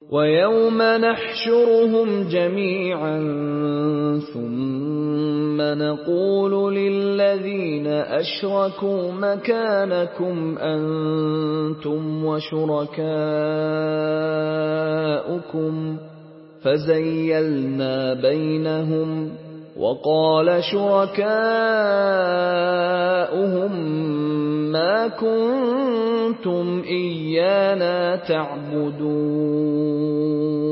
وَيَوْمَ نَحْشُرُهُمْ جَمِيعًا ثُمَّ نَقُولُ لِلَّذِينَ أَشْرَكُوا مَكَانَكُمْ أَنتُمْ وَشُرَكَاؤُكُمْ فَزَيَّلْنَا بَيْنَهُمْ وَقَالَ شُرَكَاؤُهُم مَّا كُنتُمْ إِيَّانَا تَعْبُدُونَ